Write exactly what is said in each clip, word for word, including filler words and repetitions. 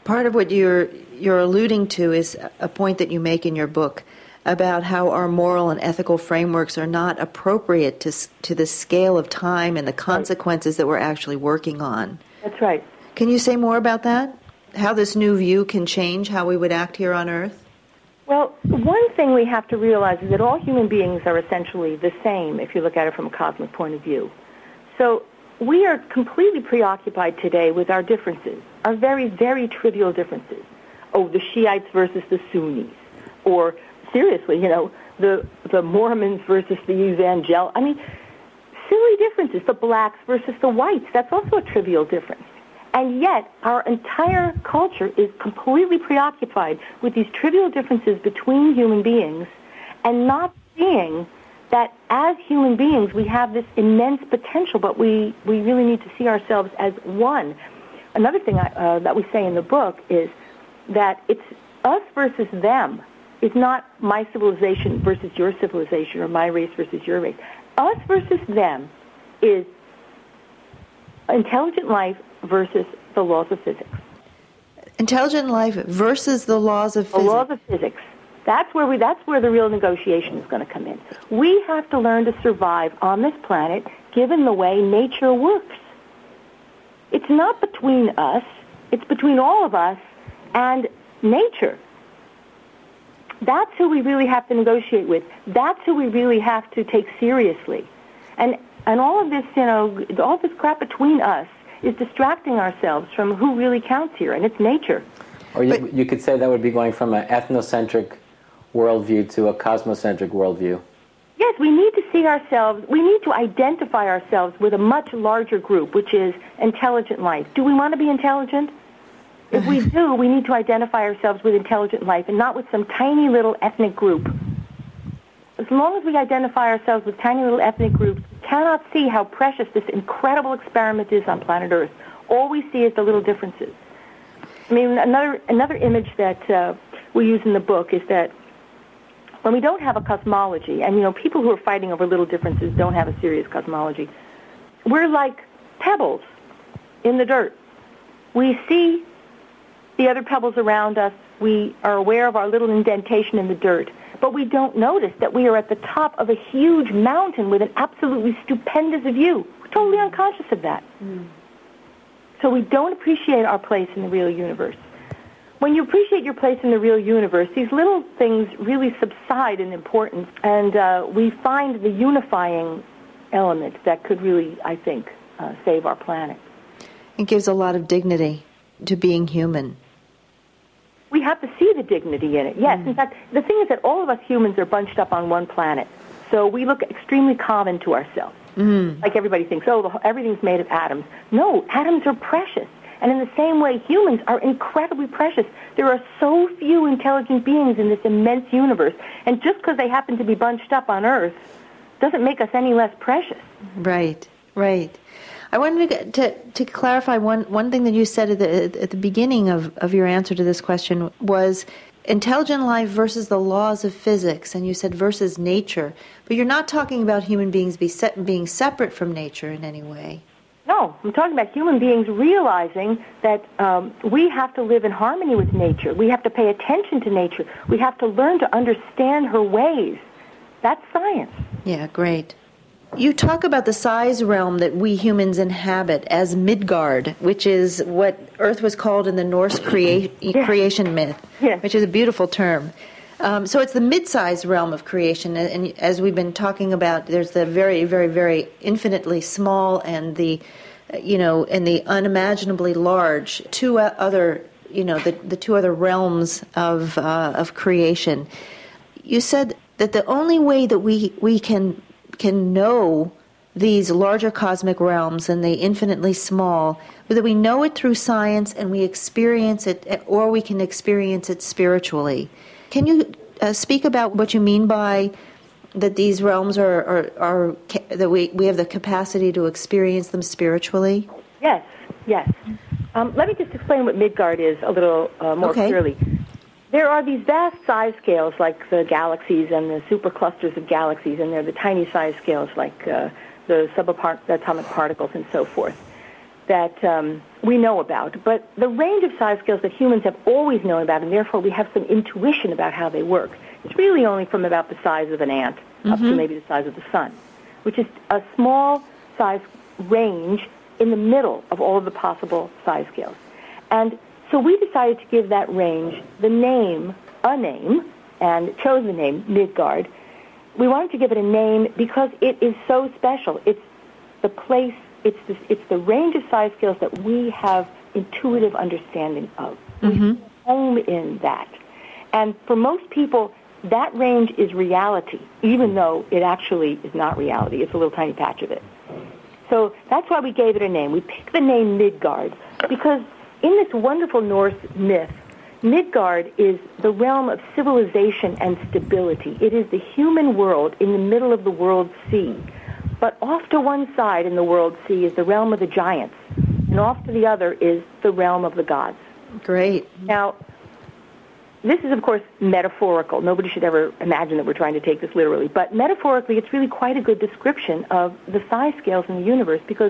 Part of what you're you're alluding to is a point that you make in your book about how our moral and ethical frameworks are not appropriate to to the scale of time and the consequences right. that we're actually working on. That's right. Can you say more about that? How this new view can change how we would act here on Earth? Well, one thing we have to realize is that all human beings are essentially the same if you look at it from a cosmic point of view. So we are completely preoccupied today with our differences, our very, very trivial differences. Oh, the Shiites versus the Sunnis. Or, seriously, you know, the the Mormons versus the evangel. I mean, silly differences. The blacks versus the whites. That's also a trivial difference. And yet, our entire culture is completely preoccupied with these trivial differences between human beings and not seeing that as human beings we have this immense potential, but we, we really need to see ourselves as one. Another thing I, uh, that we say in the book is that it's us versus them. It's not my civilization versus your civilization or my race versus your race. Us versus them is intelligent life versus the laws of physics. Intelligent life versus the laws of physics. The laws of physics. That's where we. That's where the real negotiation is going to come in. We have to learn to survive on this planet, given the way nature works. It's not between us. It's between all of us and nature. That's who we really have to negotiate with. That's who we really have to take seriously. And and all of this, you know, all this crap between us is distracting ourselves from who really counts here, and it's nature. Or you, but, you could say that would be going from an ethnocentric worldview to a cosmocentric worldview. Yes, we need to see ourselves, we need to identify ourselves with a much larger group, which is intelligent life. Do we want to be intelligent? If we do, we need to identify ourselves with intelligent life and not with some tiny little ethnic group. As long as we identify ourselves with tiny little ethnic groups, we cannot see how precious this incredible experiment is on planet Earth. All we see is the little differences. I mean, another another image that uh, we use in the book is that when we don't have a cosmology, and, you know, people who are fighting over little differences don't have a serious cosmology, we're like pebbles in the dirt. We see the other pebbles around us. We are aware of our little indentation in the dirt, but we don't notice that we are at the top of a huge mountain with an absolutely stupendous view. We're totally unconscious of that. Mm. So we don't appreciate our place in the real universe. When you appreciate your place in the real universe, these little things really subside in importance, and uh, we find the unifying element that could really, I think, uh, save our planet. It gives a lot of dignity to being human. We have to see the dignity in it, yes. Mm. In fact, the thing is that all of us humans are bunched up on one planet, so we look extremely common to ourselves. Mm. Like everybody thinks, oh, the, everything's made of atoms. No, atoms are precious. And in the same way, humans are incredibly precious. There are so few intelligent beings in this immense universe, and just because they happen to be bunched up on Earth doesn't make us any less precious. Right, right. I wanted to to, to clarify one, one thing that you said at the, at the beginning of, of your answer to this question was intelligent life versus the laws of physics, and you said versus nature. But you're not talking about human beings be set, being separate from nature in any way. No, I'm talking about human beings realizing that um, we have to live in harmony with nature. We have to pay attention to nature. We have to learn to understand her ways. That's science. Yeah, great. You talk about the size realm that we humans inhabit as Midgard, which is what Earth was called in the Norse crea- yeah. creation myth, yeah. which is a beautiful term. Um, so it's the mid-sized realm of creation, and, and as we've been talking about, there's the very, very, very infinitely small and the, you know, and the unimaginably large. Two other, you know, the the two other realms of uh, of creation. You said that the only way that we we can can know these larger cosmic realms and the infinitely small, but that we know it through science and we experience it, or we can experience it spiritually. Can you uh, speak about what you mean by that these realms are, are, are that we, we have the capacity to experience them spiritually? Yes, yes. Um, let me just explain what Midgard is a little uh, more okay. clearly. There are these vast size scales like the galaxies and the superclusters of galaxies, and there are the tiny size scales like uh, the subatomic particles and so forth. that um, we know about. But the range of size scales that humans have always known about, and therefore we have some intuition about how they work, it's really only from about the size of an ant mm-hmm. up to maybe the size of the sun, which is a small size range in the middle of all of the possible size scales. And so we decided to give that range the name, a name, and chose the name Midgard. We wanted to give it a name because it is so special. It's the place, it's the, it's the range of size scales that we have intuitive understanding of. Mm-hmm. We home in that. And for most people, that range is reality, even though it actually is not reality. It's a little tiny patch of it. So that's why we gave it a name. We picked the name Midgard because in this wonderful Norse myth, Midgard is the realm of civilization and stability. It is the human world in the middle of the world sea. But off to one side in the world sea is the realm of the giants, and off to the other is the realm of the gods. Great. Now, this is, of course, metaphorical. Nobody should ever imagine that we're trying to take this literally. But metaphorically, it's really quite a good description of the size scales in the universe, because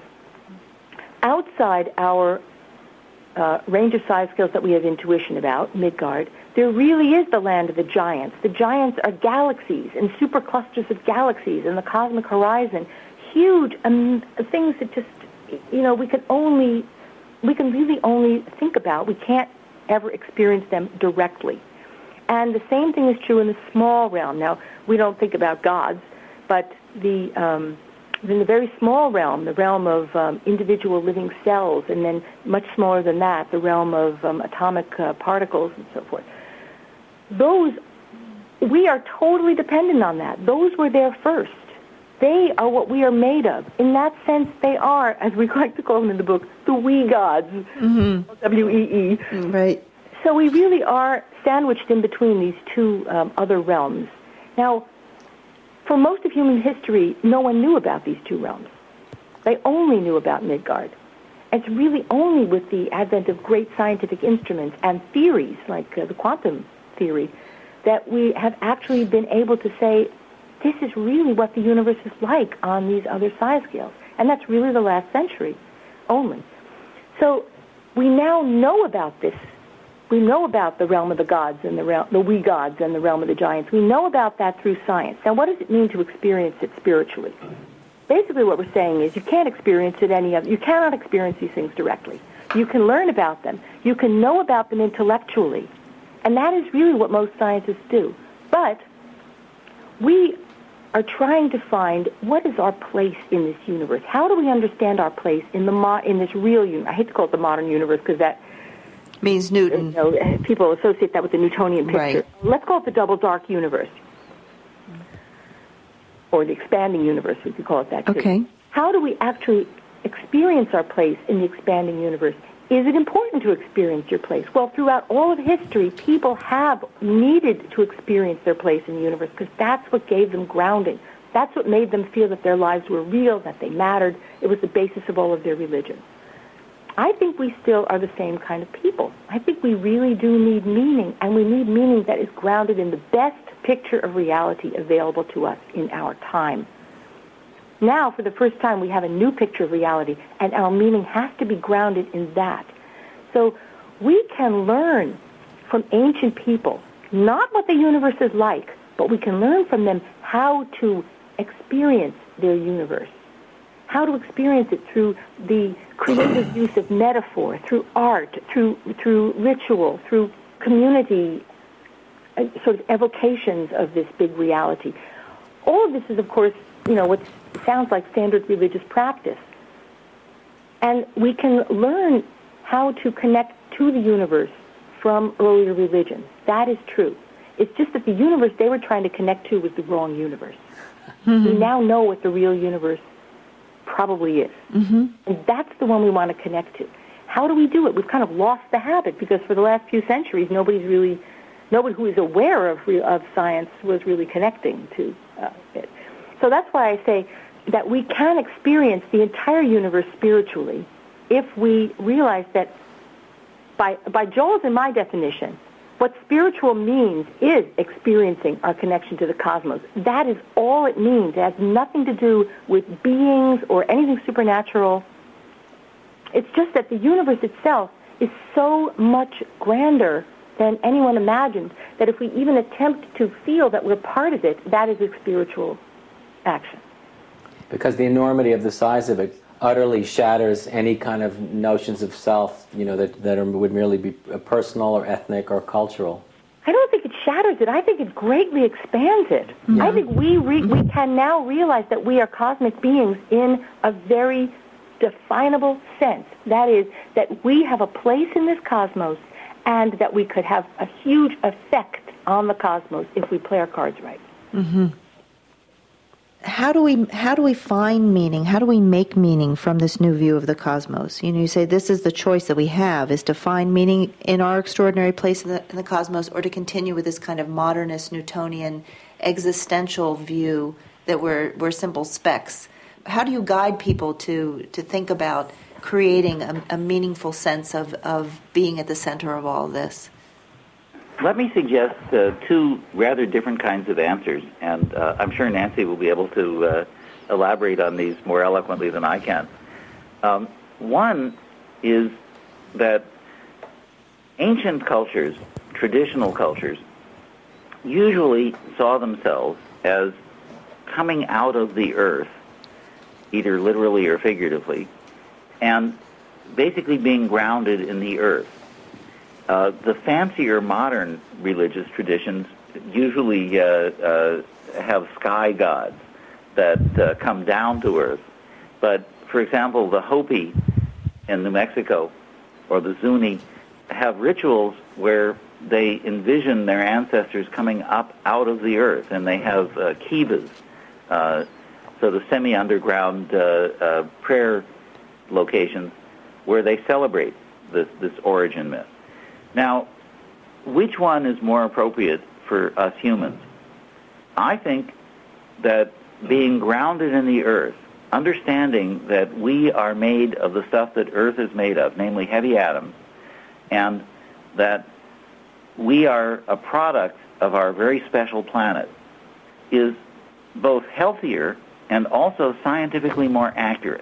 outside our uh, range of size scales that we have intuition about, Midgard, there really is the land of the giants. The giants are galaxies and superclusters of galaxies in the cosmic horizon, huge um, things that just, you know, we can only, we can really only think about. We can't ever experience them directly. And the same thing is true in the small realm. Now, we don't think about gods, but the um, in the very small realm, the realm of um, individual living cells, and then much smaller than that, the realm of um, atomic uh, particles and so forth. Those, we are totally dependent on that. Those were there first. They are what we are made of. In that sense, they are, as we like to call them in the book, the wee gods, mm-hmm. W E E. Right. So we really are sandwiched in between these two um, other realms. Now, for most of human history, no one knew about these two realms. They only knew about Midgard. It's really only with the advent of great scientific instruments and theories, like uh, the quantum theory, that we have actually been able to say, this is really what the universe is like on these other size scales. And that's really the last century only. So we now know about this. We know about the realm of the gods and the realm, the wee gods and the realm of the giants. We know about that through science. Now, what does it mean to experience it spiritually? Basically, what we're saying is you can't experience it any other. You cannot experience these things directly. You can learn about them. You can know about them intellectually. And that is really what most scientists do. But we are trying to find what is our place in this universe. How do we understand our place in the mo- in this real universe? I hate to call it the modern universe because that means Newton. You know, people associate that with the Newtonian picture. Right. Let's call it the double dark universe, or the expanding universe, we could call it that too. Okay. How do we actually experience our place in the expanding universe? Is it important to experience your place? Well, throughout all of history, people have needed to experience their place in the universe because that's what gave them grounding. That's what made them feel that their lives were real, that they mattered. It was the basis of all of their religion. I think we still are the same kind of people. I think we really do need meaning, and we need meaning that is grounded in the best picture of reality available to us in our time. Now, for the first time, we have a new picture of reality, and our meaning has to be grounded in that. So we can learn from ancient people, not what the universe is like, but we can learn from them how to experience their universe, how to experience it through the creative use of metaphor, through art, through through ritual, through community uh, sort of evocations of this big reality. All of this is, of course, you know, what sounds like standard religious practice. And we can learn how to connect to the universe from earlier religions. That is true. It's just that the universe they were trying to connect to was the wrong universe. Mm-hmm. We now know what the real universe probably is. Mm-hmm. And that's the one we want to connect to. How do we do it? We've kind of lost the habit because for the last few centuries, nobody's really, nobody who is aware of, of science was really connecting to uh, it. So that's why I say that we can experience the entire universe spiritually if we realize that by, by Joel's and my definition, what spiritual means is experiencing our connection to the cosmos. That is all it means. It has nothing to do with beings or anything supernatural. It's just that the universe itself is so much grander than anyone imagined that if we even attempt to feel that we're part of it, that is a spiritual action. Because the enormity of the size of it utterly shatters any kind of notions of self, you know, that, that are, would merely be personal or ethnic or cultural. I don't think it shatters it. I think it greatly expands it. Yeah. I think we re- we can now realize that we are cosmic beings in a very definable sense. That is, that we have a place in this cosmos and that we could have a huge effect on the cosmos if we play our cards right. Mm-hmm. How do we how do we find meaning? How do we make meaning from this new view of the cosmos? You know, you say this is the choice that we have, is to find meaning in our extraordinary place in the, in the cosmos, or to continue with this kind of modernist, Newtonian, existential view that we're we're simple specks. How do you guide people to, to think about creating a, a meaningful sense of, of being at the center of all this? Let me suggest uh, two rather different kinds of answers, and uh, I'm sure Nancy will be able to uh, elaborate on these more eloquently than I can. Um, one is that ancient cultures, traditional cultures, usually saw themselves as coming out of the earth, either literally or figuratively, and basically being grounded in the earth. Uh, the fancier modern religious traditions usually uh, uh, have sky gods that uh, come down to earth. But, for example, the Hopi in New Mexico or the Zuni have rituals where they envision their ancestors coming up out of the earth, and they have uh, kivas, uh, so the semi-underground uh, uh, prayer locations where they celebrate this, this origin myth. Now, which one is more appropriate for us humans? I think that being grounded in the earth, understanding that we are made of the stuff that earth is made of, namely heavy atoms, and that we are a product of our very special planet, is both healthier and also scientifically more accurate.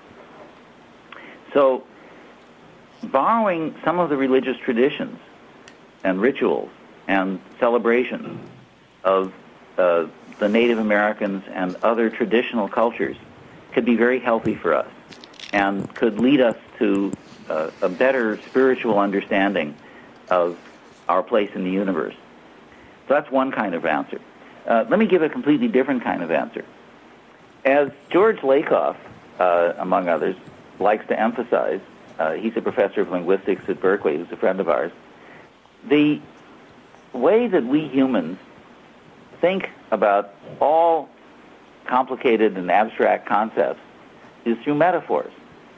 So, borrowing some of the religious traditions and rituals and celebrations of uh, the Native Americans and other traditional cultures could be very healthy for us and could lead us to uh, a better spiritual understanding of our place in the universe. So that's one kind of answer. Uh, let me give a completely different kind of answer. As George Lakoff, uh, among others, likes to emphasize, uh, he's a professor of linguistics at Berkeley, who's a friend of ours, the way that we humans think about all complicated and abstract concepts is through metaphors.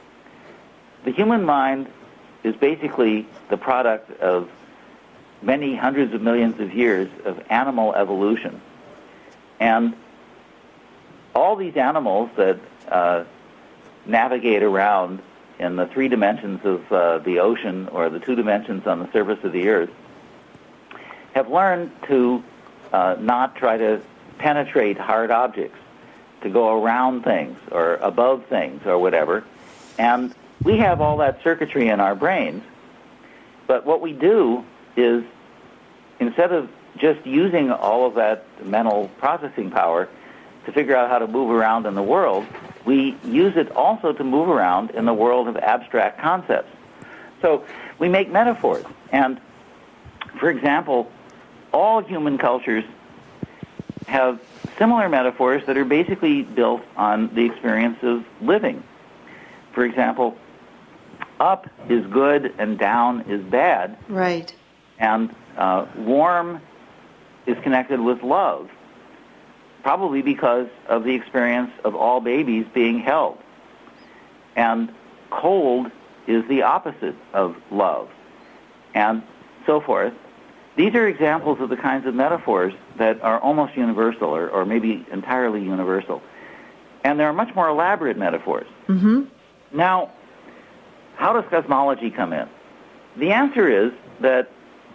The human mind is basically the product of many hundreds of millions of years of animal evolution. And all these animals that uh, navigate around in the three dimensions of uh, the ocean or the two dimensions on the surface of the earth have learned to uh, not try to penetrate hard objects, to go around things or above things or whatever. And we have all that circuitry in our brains, but what we do is, instead of just using all of that mental processing power to figure out how to move around in the world, we use it also to move around in the world of abstract concepts. So we make metaphors. And, for example, all human cultures have similar metaphors that are basically built on the experience of living. For example, up is good and down is bad. Right. And uh, warm is connected with love, probably because of the experience of all babies being held. And cold is the opposite of love, and so forth. These are examples of the kinds of metaphors that are almost universal, or, or maybe entirely universal. And there are much more elaborate metaphors. Mm-hmm. Now, how does cosmology come in? The answer is that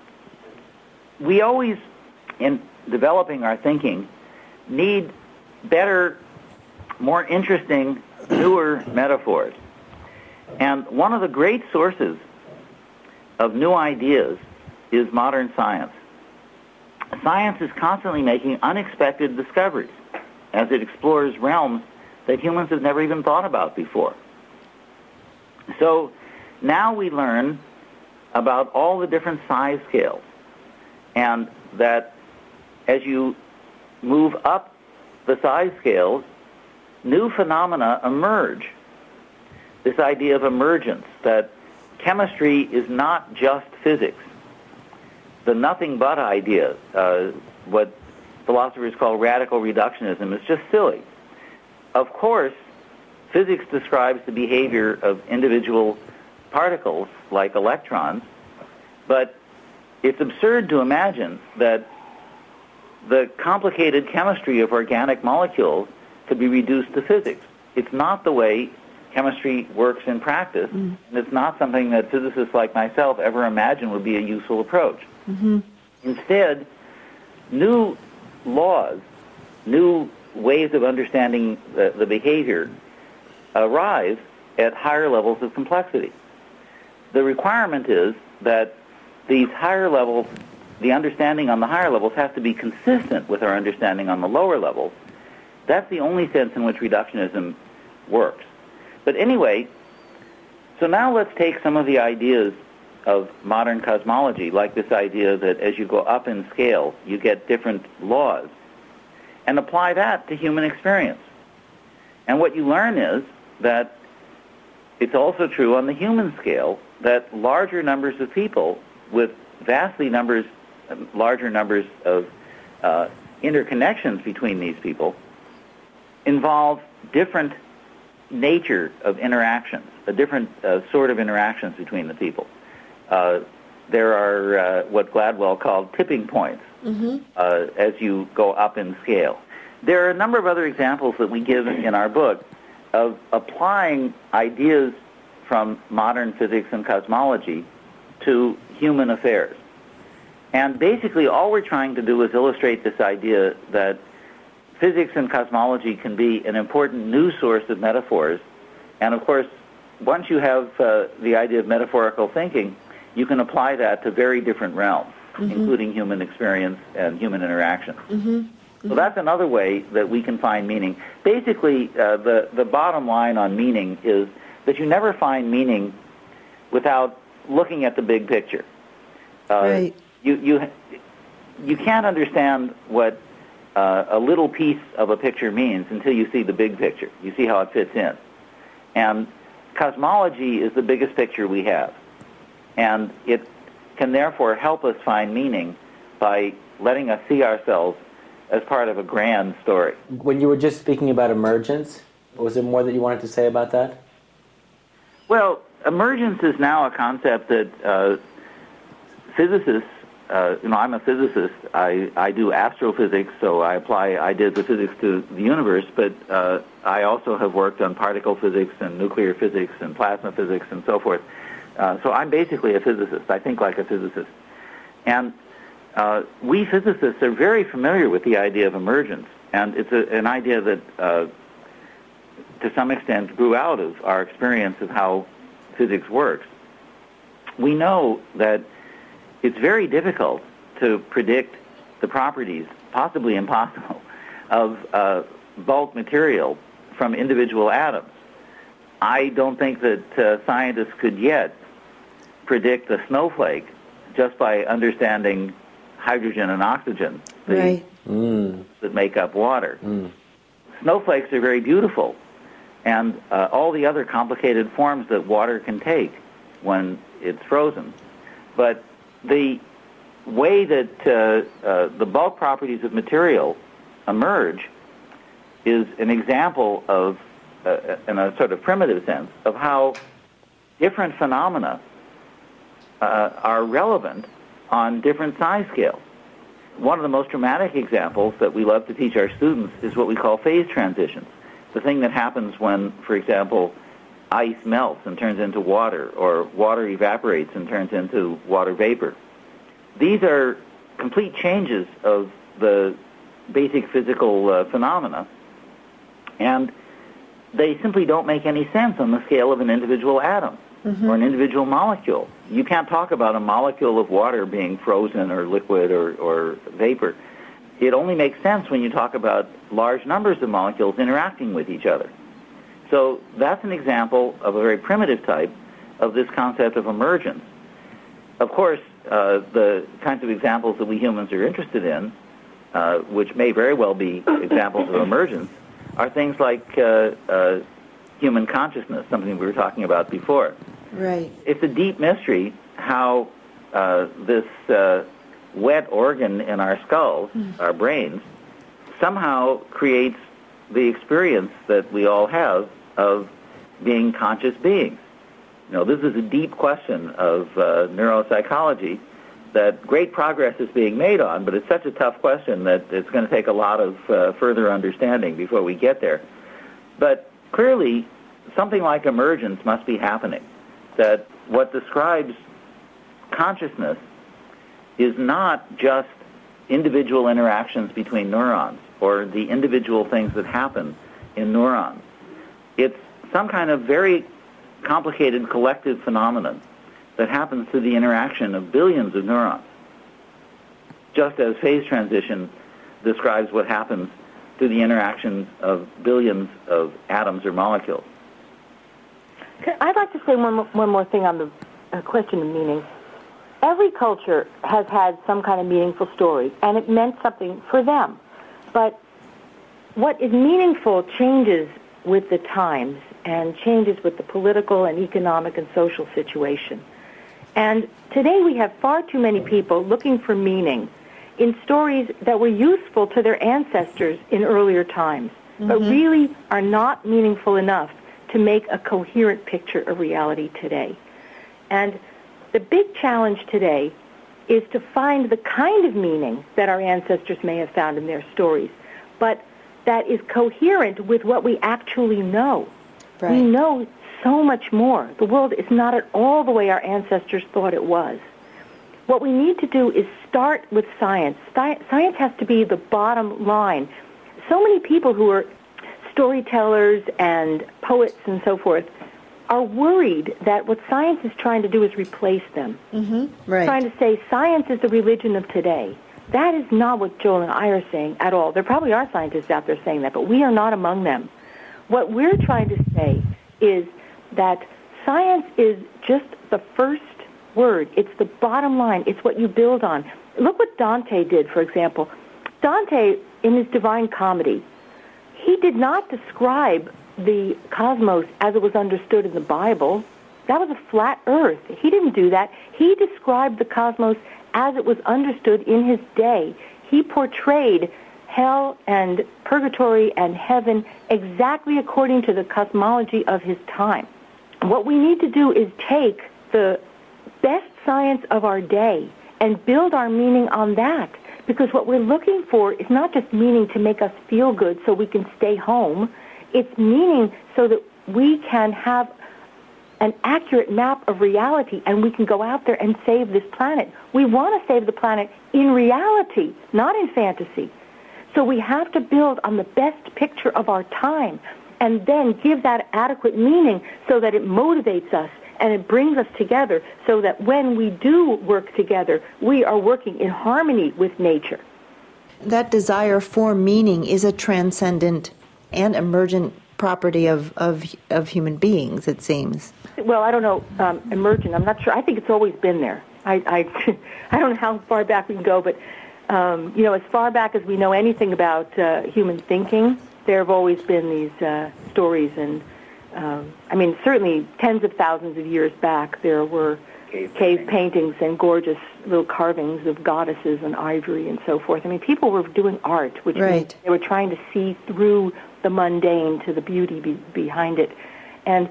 we always, in developing our thinking, need better, more interesting, newer metaphors. And one of the great sources of new ideas is modern science. Science is constantly making unexpected discoveries as it explores realms that humans have never even thought about before. So now we learn about all the different size scales, and that as you move up the size scales, new phenomena emerge. This idea of emergence, that chemistry is not just physics. The nothing but idea, uh, what philosophers call radical reductionism, is just silly. Of course, physics describes the behavior of individual particles like electrons, but it's absurd to imagine that the complicated chemistry of organic molecules could be reduced to physics. It's not the way chemistry works in practice, mm. and it's not something that physicists like myself ever imagined would be a useful approach. Mm-hmm. Instead, new laws, new ways of understanding the, the behavior arise at higher levels of complexity. The requirement is that these higher levels, the understanding on the higher levels has to be consistent with our understanding on the lower levels. That's the only sense in which reductionism works. But anyway, so now let's take some of the ideas of modern cosmology, like this idea that as you go up in scale, you get different laws, and apply that to human experience. And what you learn is that it's also true on the human scale that larger numbers of people with vastly numbers, larger numbers of uh, interconnections between these people involve different nature of interactions, a different uh, sort of interactions between the people. Uh, there are uh, what Gladwell called tipping points mm-hmm. uh, as you go up in scale. There are a number of other examples that we give in our book of applying ideas from modern physics and cosmology to human affairs. And basically all we're trying to do is illustrate this idea that physics and cosmology can be an important new source of metaphors. And of course, once you have uh, the idea of metaphorical thinking, you can apply that to very different realms, mm-hmm. including human experience and human interaction. Mm-hmm. Mm-hmm. So that's another way that we can find meaning. Basically, uh, the, the bottom line on meaning is that you never find meaning without looking at the big picture. Uh, right. You, you, you can't understand what uh, a little piece of a picture means until you see the big picture. You see how it fits in. And cosmology is the biggest picture we have. And it can therefore help us find meaning by letting us see ourselves as part of a grand story. When you were just speaking about emergence, was there more that you wanted to say about that? Well, emergence is now a concept that uh, physicists, uh, you know, I'm a physicist. I, I do astrophysics, so I apply ideas of physics to the universe, but uh, I also have worked on particle physics and nuclear physics and plasma physics and so forth. Uh, so I'm basically a physicist. I think like a physicist. And uh, we physicists are very familiar with the idea of emergence, and it's a, an idea that uh, to some extent grew out of our experience of how physics works. We know that it's very difficult to predict the properties, possibly impossible, of uh, bulk material from individual atoms. I don't think that uh, scientists could yet predict a snowflake just by understanding hydrogen and oxygen, the, right. mm. that make up water. Mm. Snowflakes are very beautiful, and uh, all the other complicated forms that water can take when it's frozen. But the way that uh, uh, the bulk properties of material emerge is an example of, uh, in a sort of primitive sense, of how different phenomena uh, are relevant on different size scales. One of the most dramatic examples that we love to teach our students is what we call phase transitions. The thing that happens when, for example, ice melts and turns into water, or water evaporates and turns into water vapor. These are complete changes of the basic physical uh, phenomena. And they simply don't make any sense on the scale of an individual atom mm-hmm. or an individual molecule. You can't talk about a molecule of water being frozen or liquid or, or vapor. It only makes sense when you talk about large numbers of molecules interacting with each other. So that's an example of a very primitive type of this concept of emergence. Of course, uh, the kinds of examples that we humans are interested in, uh, which may very well be examples of emergence, are things like uh, uh, human consciousness, something we were talking about before. Right. It's a deep mystery how uh, this uh, wet organ in our skulls, mm. our brains, somehow creates the experience that we all have of being conscious beings. You know, this is a deep question of uh, neuropsychology that great progress is being made on, but it's such a tough question that it's going to take a lot of uh, further understanding before we get there. But clearly, something like emergence must be happening, that what describes consciousness is not just individual interactions between neurons or the individual things that happen in neurons. It's some kind of very complicated collective phenomenon that happens through the interaction of billions of neurons, just as phase transition describes what happens through the interaction of billions of atoms or molecules. I'd like to say one more, one more thing on the uh, question of meaning. Every culture has had some kind of meaningful story, and it meant something for them. But what is meaningful changes with the times and changes with the political and economic and social situation. And today we have far too many people looking for meaning in stories that were useful to their ancestors in earlier times, mm-hmm. but really are not meaningful enough to make a coherent picture of reality today. And the big challenge today is to find the kind of meaning that our ancestors may have found in their stories, but that is coherent with what we actually know. Right. We know so much more. The world is not at all the way our ancestors thought it was. What we need to do is start with science. Science has to be the bottom line. So many people who are storytellers and poets and so forth are worried that what science is trying to do is replace them. Mm-hmm. Right. Trying to say science is the religion of today. That is not what Joel and I are saying at all. There probably are scientists out there saying that, but we are not among them. What we're trying to say is that science is just the first word. It's the bottom line. It's what you build on. Look what Dante did, for example. Dante, in his Divine Comedy, he did not describe the cosmos as it was understood in the Bible. That was a flat earth. He didn't do that. He described the cosmos as it was understood in his day. He portrayed hell and purgatory and heaven exactly according to the cosmology of his time. What we need to do is take the best science of our day and build our meaning on that, because what we're looking for is not just meaning to make us feel good so we can stay home. It's meaning so that we can have an accurate map of reality and we can go out there and save this planet. We want to save the planet in reality, not in fantasy. So we have to build on the best picture of our time and then give that adequate meaning so that it motivates us and it brings us together so that when we do work together, we are working in harmony with nature. That desire for meaning is a transcendent and emergent property of, of, of human beings, it seems. Well, I don't know, um, emergent, I'm not sure. I think it's always been there. I, I, I don't know how far back we can go, but Um, you know, as far back as we know anything about uh, human thinking, there have always been these uh, stories, and um, I mean, certainly tens of thousands of years back, there were cave, cave paintings and gorgeous little carvings of goddesses and ivory and so forth. I mean, people were doing art, which right. means they were trying to see through the mundane to the beauty be- behind it, and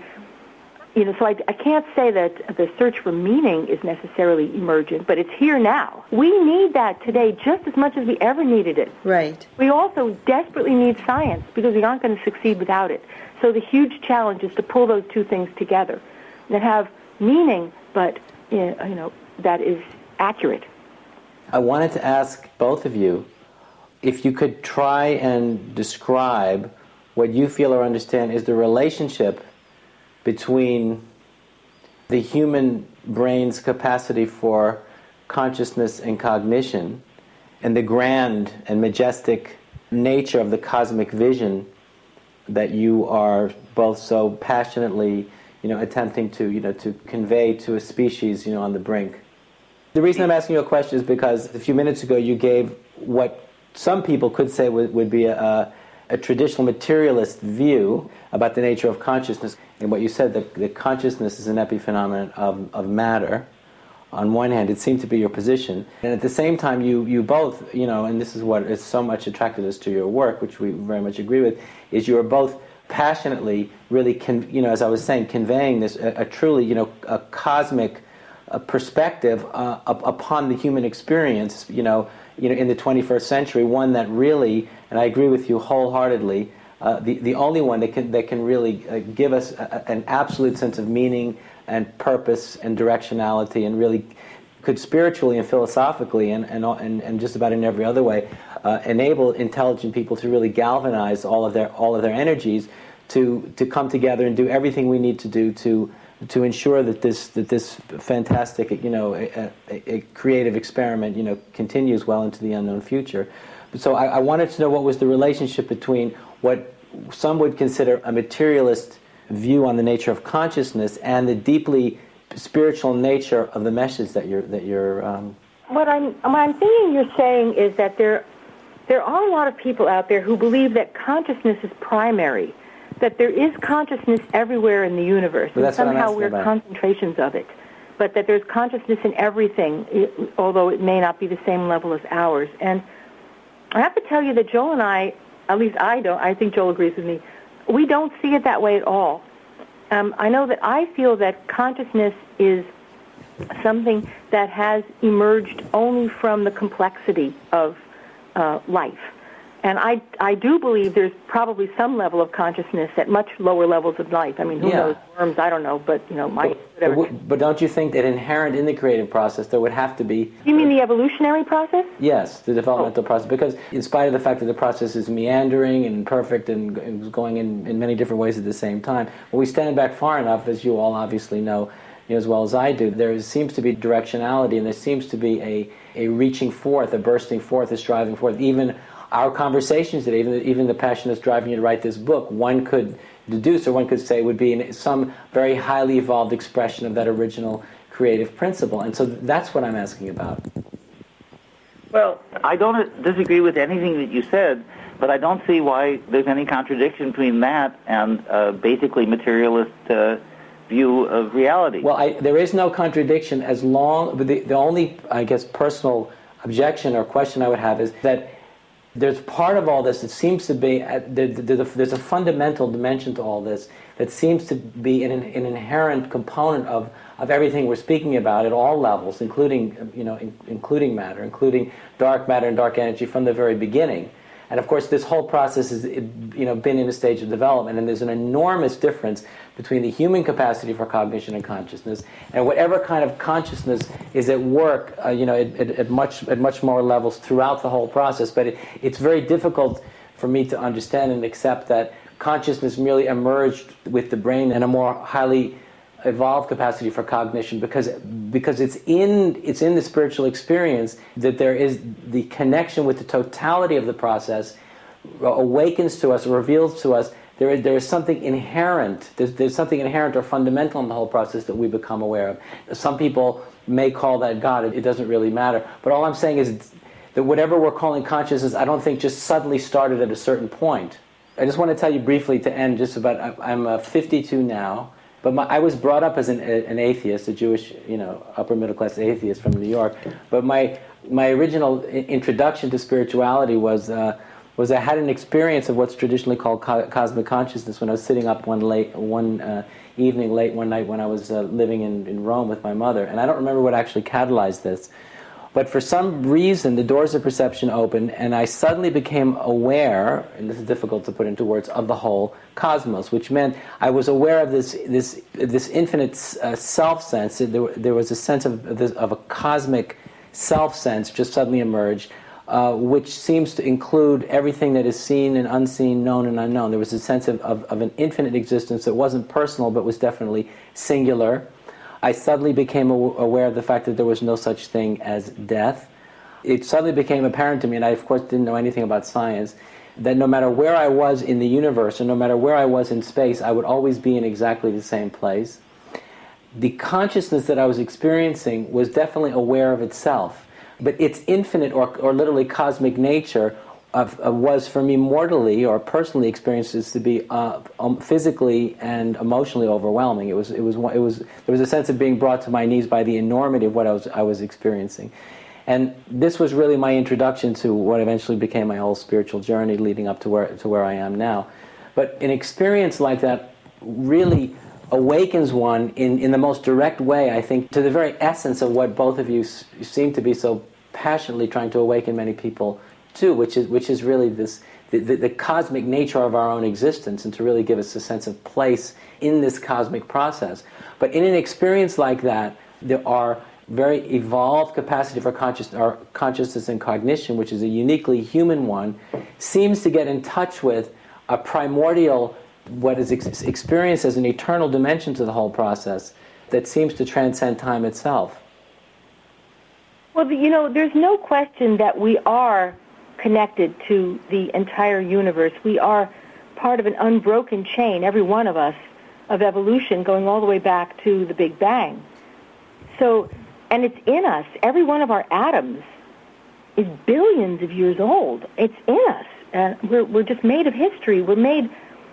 you know, so I, I can't say that the search for meaning is necessarily emergent, but it's here now. We need that today just as much as we ever needed it. Right. We also desperately need science because we aren't going to succeed without it. So the huge challenge is to pull those two things together that have meaning, but, you know, that is accurate. I wanted to ask both of you if you could try and describe what you feel or understand is the relationship between the human brain's capacity for consciousness and cognition and the grand and majestic nature of the cosmic vision that you are both so passionately, you know, attempting to, you know, to convey to a species, you know, on the brink. The reason I'm asking you a question is because a few minutes ago you gave what some people could say would, would be a, a traditional materialist view about the nature of consciousness. And what you said, that, that consciousness is an epiphenomenon of, of matter. On one hand, it seemed to be your position. And at the same time, you, you both, you know, and this is what is so much attracted us to your work, which we very much agree with, is you are both passionately, really, con, you know, as I was saying, conveying this, a, a truly, you know, a cosmic a perspective uh, up, upon the human experience, you know, you know, in the twenty-first century, one that really, and I agree with you wholeheartedly, uh, the the only one that can that can really uh, give us a, an absolute sense of meaning and purpose and directionality, and really could spiritually and philosophically and and and, and just about in every other way uh, enable intelligent people to really galvanize all of their all of their energies to to come together and do everything we need to do to. to ensure that this that this fantastic, you know, a, a, a creative experiment, you know, continues well into the unknown future. So I, I wanted to know what was the relationship between what some would consider a materialist view on the nature of consciousness and the deeply spiritual nature of the message that you're that you're. Um... What I'm what I'm thinking you're saying is that there there are a lot of people out there who believe that consciousness is primary. That there is consciousness everywhere in the universe, and somehow we're about. concentrations of it. But that there's consciousness in everything, although it may not be the same level as ours. And I have to tell you that Joel and I, at least I don't, I think Joel agrees with me, we don't see it that way at all. Um, I know that I feel that consciousness is something that has emerged only from the complexity of uh, life. And I, I do believe there's probably some level of consciousness at much lower levels of life. I mean, who yeah. knows? Worms, I don't know, but, you know, mice, but, whatever. But, but don't you think that inherent in the creative process there would have to be... You mean the evolutionary process? Yes, the developmental oh. process. Because in spite of the fact that the process is meandering and imperfect and, and going in, in many different ways at the same time, when we stand back far enough, as you all obviously know, you know, as well as I do, there seems to be directionality and there seems to be a, a reaching forth, a bursting forth, a striving forth. Even our conversations today, even, even the passion that's driving you to write this book, one could deduce, or one could say, would be in some very highly evolved expression of that original creative principle. And so that's what I'm asking about. Well, I don't disagree with anything that you said, but I don't see why there's any contradiction between that and uh, basically materialist uh, view of reality. Well, I, there is no contradiction as long, but the, the only, I guess, personal objection or question I would have is that there's part of all this that seems to be, uh, there, there, there's a fundamental dimension to all this that seems to be an, an inherent component of, of everything we're speaking about at all levels, including, you know, in, including matter, including dark matter and dark energy from the very beginning. And of course, this whole process has, you know, been in a stage of development, and there's an enormous difference between the human capacity for cognition and consciousness, and whatever kind of consciousness is at work, uh, you know, at, at, at much at much more levels throughout the whole process. But it, it's very difficult for me to understand and accept that consciousness merely emerged with the brain and a more highly evolved capacity for cognition, because because it's in it's in the spiritual experience that there is the connection with the totality of the process awakens to us, reveals to us there is there is something inherent there's, there's something inherent or fundamental in the whole process that we become aware of. Some people may call that God. It, it doesn't really matter. But all I'm saying is that whatever we're calling consciousness, I don't think just suddenly started at a certain point. I just want to tell you briefly to end just about I'm uh, fifty-two now. But my, I was brought up as an, an atheist, a Jewish, you know, upper middle class atheist from New York. But my my original introduction to spirituality was uh, was I had an experience of what's traditionally called co- cosmic consciousness when I was sitting up one late one uh, evening late one night when I was uh, living in, in Rome with my mother, and I don't remember what actually catalyzed this. But for some reason, the doors of perception opened, and I suddenly became aware, and this is difficult to put into words, of the whole cosmos, which meant I was aware of this this this infinite uh, self-sense. There, there was a sense of, of, this, of a cosmic self-sense just suddenly emerged, uh, which seems to include everything that is seen and unseen, known and unknown. There was a sense of, of, of an infinite existence that wasn't personal but was definitely singular. I suddenly became aware of the fact that there was no such thing as death. It suddenly became apparent to me, and I of course didn't know anything about science, that no matter where I was in the universe, or no matter where I was in space, I would always be in exactly the same place. The consciousness that I was experiencing was definitely aware of itself, but its infinite or, or literally cosmic nature of, of was for me mortally or personally experiences to be uh, um, physically and emotionally overwhelming. It was, it was, it was, there was a sense of being brought to my knees by the enormity of what I was, I was experiencing. And this was really my introduction to what eventually became my whole spiritual journey leading up to where, to where I am now. But an experience like that really awakens one in, in the most direct way, I think, to the very essence of what both of you s- seem to be so passionately trying to awaken many people to, which is which is really this the, the, the cosmic nature of our own existence, and to really give us a sense of place in this cosmic process. But in an experience like that, there are very evolved capacity for conscious, or consciousness and cognition, which is a uniquely human one, seems to get in touch with a primordial, what is ex- experienced as an eternal dimension to the whole process that seems to transcend time itself. Well, you know, there's no question that we are connected to the entire universe. We are part of an unbroken chain, every one of us, of evolution going all the way back to the Big Bang. So, and it's in us. Every one of our atoms is billions of years old. It's in us. And we're, we're just made of history. We're made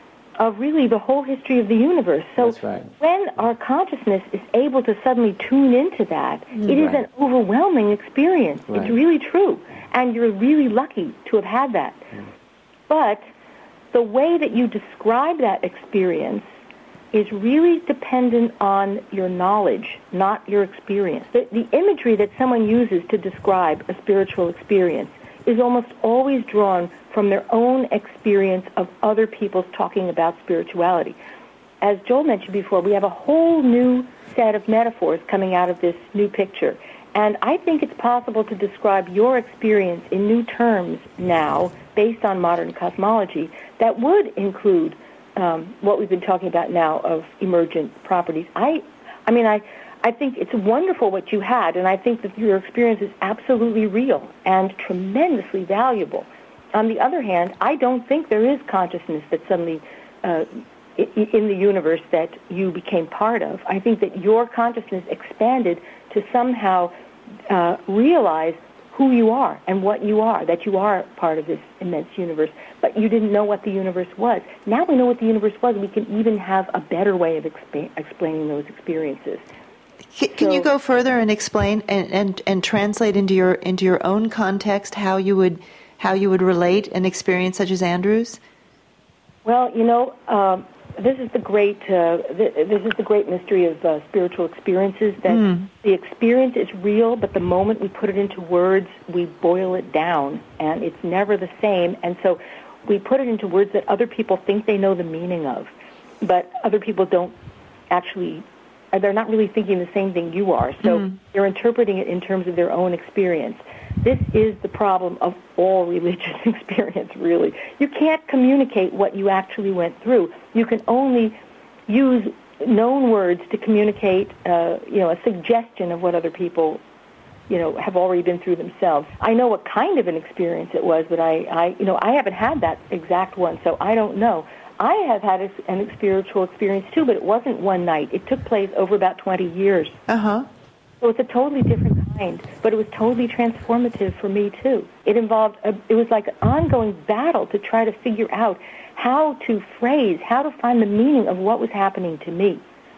of really the whole history of the universe. So That's right. when our consciousness is able to suddenly tune into that, mm, it is right. an overwhelming experience. Right. It's really true. And you're really lucky to have had that. Mm. But the way that you describe that experience is really dependent on your knowledge, not your experience. The, the imagery that someone uses to describe a spiritual experience is almost always drawn from their own experience of other people's talking about spirituality. As Joel mentioned before, we have a whole new set of metaphors coming out of this new picture. And I think it's possible to describe your experience in new terms now, based on modern cosmology, that would include um, what we've been talking about now of emergent properties. I, I mean, I, I think it's wonderful what you had, and I think that your experience is absolutely real and tremendously valuable. On the other hand, I don't think there is consciousness that suddenly uh, in the universe that you became part of. I think that your consciousness expanded to somehow uh, realize who you are and what you are, that you are part of this immense universe, but you didn't know what the universe was. Now we know what the universe was. We can even have a better way of expa- explaining those experiences. Can, can so, you go further and explain and, and, and translate into your into your own context how you would how you would relate an experience such as Andrew's? Well, you know, um, this is the great uh, th- this is the great mystery of uh, spiritual experiences. That mm. the experience is real, but the moment we put it into words, we boil it down, and it's never the same. And so, we put it into words that other people think they know the meaning of, but other people don't actually. They're not really thinking the same thing you are. So mm. they're interpreting it in terms of their own experience. This is the problem of all religious experience, really. You can't communicate what you actually went through. You can only use known words to communicate, uh, you know, a suggestion of what other people, you know, have already been through themselves. I know what kind of an experience it was, but I, I you know, I haven't had that exact one, so I don't know. I have had a, an spiritual experience too, but it wasn't one night. It took place over about twenty years. Uh-huh. So it's a totally different kind, but it was totally transformative for me too. It involved, a, it was like an ongoing battle to try to figure out how to phrase, how to find the meaning of what was happening to me.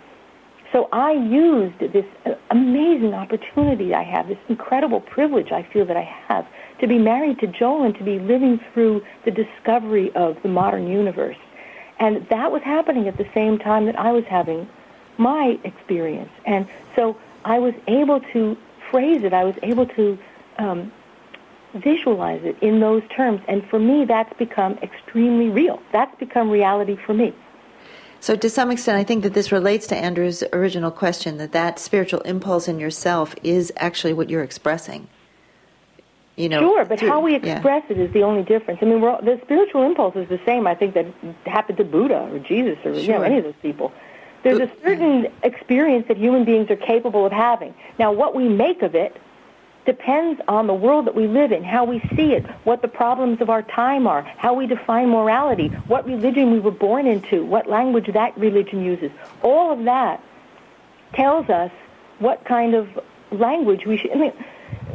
So I used this amazing opportunity I have, this incredible privilege I feel that I have, to be married to Joel and to be living through the discovery of the modern universe. And that was happening at the same time that I was having my experience. And so I was able to phrase it. I was able to um, visualize it in those terms. And for me, that's become extremely real. That's become reality for me. So to some extent, I think that this relates to Andrew's original question, that that spiritual impulse in yourself is actually what you're expressing. You know, sure, but through, how we express yeah. it is the only difference. I mean, we're all, the spiritual impulse is the same, I think, that happened to Buddha or Jesus or sure. you know, any of those people. There's a certain experience that human beings are capable of having. Now, what we make of it depends on the world that we live in, how we see it, what the problems of our time are, how we define morality, what religion we were born into, what language that religion uses. All of that tells us what kind of language we should... I mean,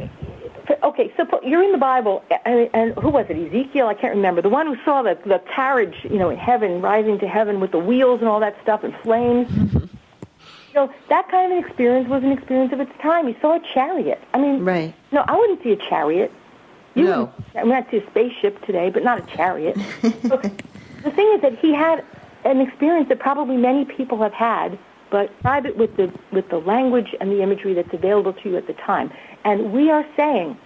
okay, so you're in the Bible, and, and who was it, Ezekiel? I can't remember. The one who saw the, the carriage, you know, in heaven, rising to heaven with the wheels and all that stuff and flames. You know, that kind of experience was an experience of its time. He saw a chariot. I mean, right. no, I wouldn't see a chariot. You no. I mean, I'd see a spaceship today, but not a chariot. So, the thing is that he had an experience that probably many people have had, but private with the with the language and the imagery that's available to you at the time. And we are saying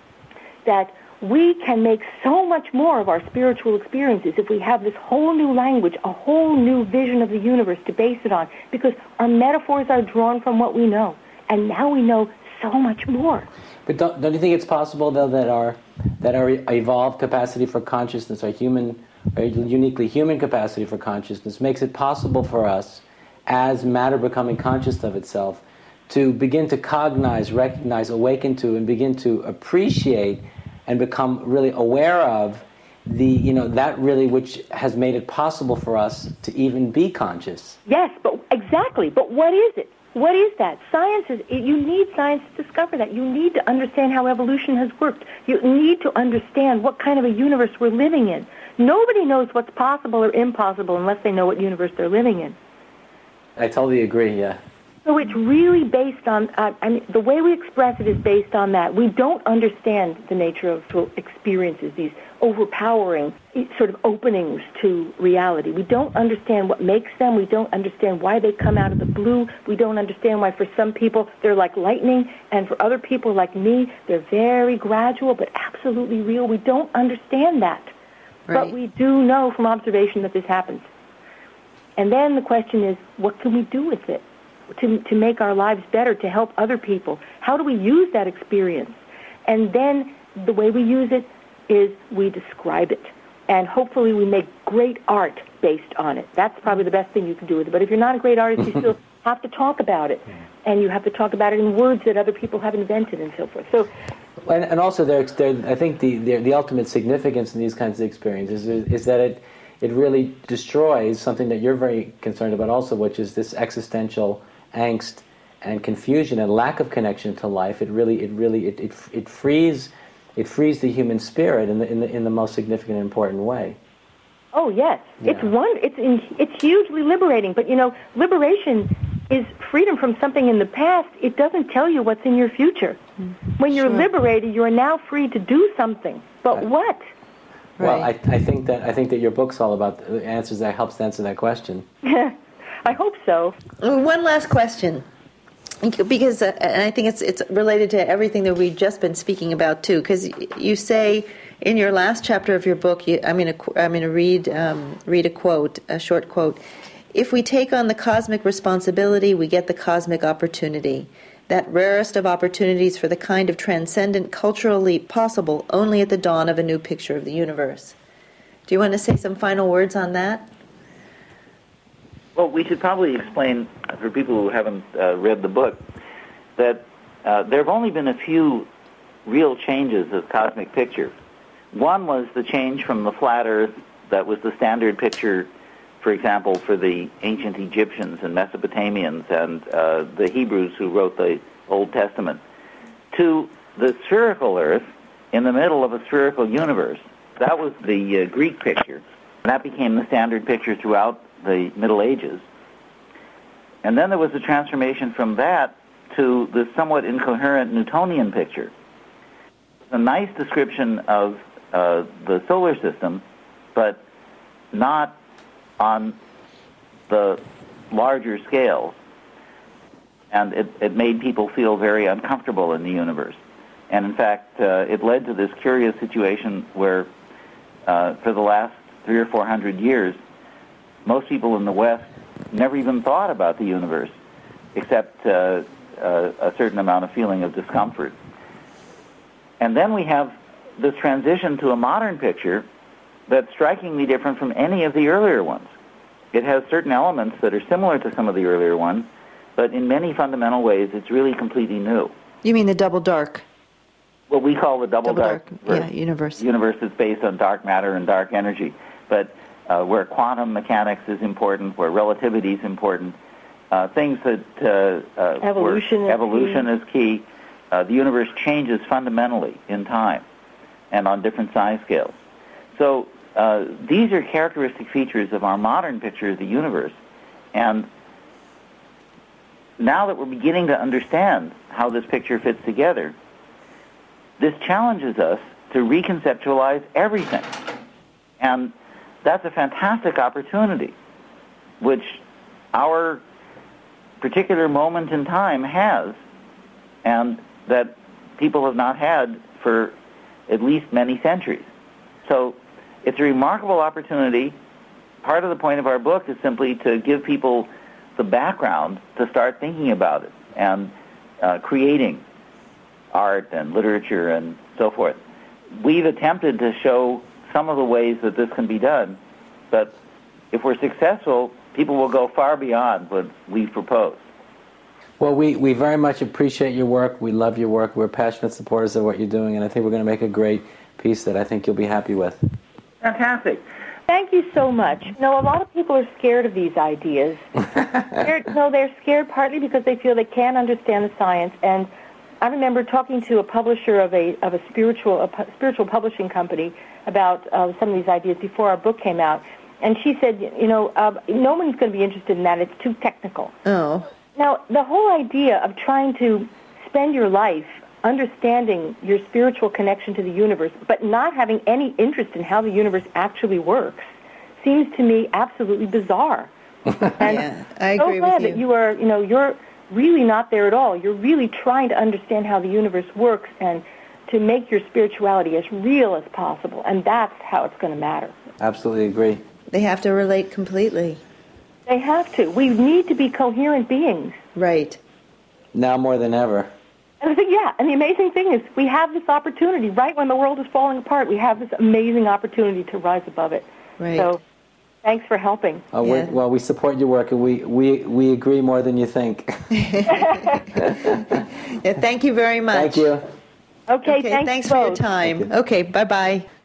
that we can make so much more of our spiritual experiences if we have this whole new language, a whole new vision of the universe to base it on, because our metaphors are drawn from what we know. And now we know so much more. But don't, don't you think it's possible, though, that our that our evolved capacity for consciousness, our human, our uniquely human capacity for consciousness, makes it possible for us, as matter becoming conscious of itself, to begin to cognize, recognize, awaken to, and begin to appreciate and become really aware of the, you know, that really which has made it possible for us to even be conscious. Yes, but exactly. But what is it? What is that? Science is, you need science to discover that. You need to understand how evolution has worked. You need to understand what kind of a universe we're living in. Nobody knows what's possible or impossible unless they know what universe they're living in. I totally agree, yeah. So it's really based on, uh, I mean, the way we express it is based on that. We don't understand the nature of experiences, these overpowering sort of openings to reality. We don't understand what makes them. We don't understand why they come out of the blue. We don't understand why for some people they're like lightning, and for other people like me, they're very gradual but absolutely real. We don't understand that. Right. But we do know from observation that this happens. And then the question is, what can we do with it to to make our lives better, to help other people? How do we use that experience? And then the way we use it is we describe it. And hopefully we make great art based on it. That's probably the best thing you can do with it. But if you're not a great artist, you still have to talk about it. And you have to talk about it in words that other people have invented and so forth. So, And, and also, there, there, I think the, the the ultimate significance in these kinds of experiences is, is that it it really destroys something that you're very concerned about also, which is this existential angst and confusion and lack of connection to life. It really, it really, it it, it frees, it frees the human spirit in the in the in the most significant and important way. Oh yes, Yeah. it's one. It's in, it's hugely liberating. But you know, liberation is freedom from something in the past. It doesn't tell you what's in your future. When you're Sure. liberated, you are now free to do something. But Right. what? Well, I, Right. I think that I think that your book's all about the answers that helps to answer that question. I hope so. Uh, One last question, because uh, and I think it's it's related to everything that we've just been speaking about too. Because you say in your last chapter of your book, you, I'm going to I'm going to read um, read a quote, a short quote. If we take on the cosmic responsibility, we get the cosmic opportunity. That rarest of opportunities for the kind of transcendent cultural leap possible only at the dawn of a new picture of the universe. Do you want to say some final words on that? Well, we should probably explain, for people who haven't uh, read the book, that uh, there have only been a few real changes of cosmic picture. One was the change from the flat Earth that was the standard picture, for example, for the ancient Egyptians and Mesopotamians and uh, the Hebrews who wrote the Old Testament, to the spherical Earth in the middle of a spherical universe. That was the uh, Greek picture. That became the standard picture throughout the Middle Ages. And then there was a transformation from that to the somewhat incoherent Newtonian picture. A nice description of uh, the solar system, but not on the larger scale. And it, it made people feel very uncomfortable in the universe. And in fact, uh, it led to this curious situation where uh, for the last three or four hundred years, most people in the West never even thought about the universe, except uh, uh, a certain amount of feeling of discomfort. And then we have this transition to a modern picture that's strikingly different from any of the earlier ones. It has certain elements that are similar to some of the earlier ones, but in many fundamental ways, it's really completely new. You mean the double dark? What we call the double, Double dark, dark, verse. yeah, universe. Universe is based on dark matter and dark energy. But uh, where quantum mechanics is important, where relativity is important, uh, things that uh, uh, Evolution where is evolution key. is key, uh, the universe changes fundamentally in time and on different size scales. So uh, these are characteristic features of our modern picture of the universe. And now that we're beginning to understand how this picture fits together, this challenges us to reconceptualize everything. And that's a fantastic opportunity, which our particular moment in time has, and that people have not had for at least many centuries. So it's a remarkable opportunity. Part of the point of our book is simply to give people the background to start thinking about it and uh, creating art and literature and so forth. We've attempted to show some of the ways that this can be done, but if we're successful, people will go far beyond what we've proposed. Well, we, we very much appreciate your work. We love your work. We're passionate supporters of what you're doing, and I think we're going to make a great piece that I think you'll be happy with. Fantastic. Thank you so much. You know, a lot of people are scared of these ideas. they're, no, they're scared partly because they feel they can't understand the science. And I remember talking to a publisher of a of a spiritual a pu- spiritual publishing company about uh, some of these ideas before our book came out, and she said, you know, uh, no one's going to be interested in that. It's too technical. Oh. Now, the whole idea of trying to spend your life understanding your spiritual connection to the universe, but not having any interest in how the universe actually works, seems to me absolutely bizarre. And Yeah, I so agree glad with you. that you are, you know, you're really not there at all. You're really trying to understand how the universe works and to make your spirituality as real as possible, and that's how it's going to matter. Absolutely agree. They have to relate completely. They have to. We need to be coherent beings. Right. Now more than ever. And I think, yeah, and the amazing thing is we have this opportunity right when the world is falling apart. We have this amazing opportunity to rise above it. Right. So thanks for helping. Uh, Yeah. we're, well, we support your work, and we, we, we agree more than you think. Yeah, thank you very much. Thank you. Okay, Okay, thanks, thanks for your both. time. Okay, bye-bye.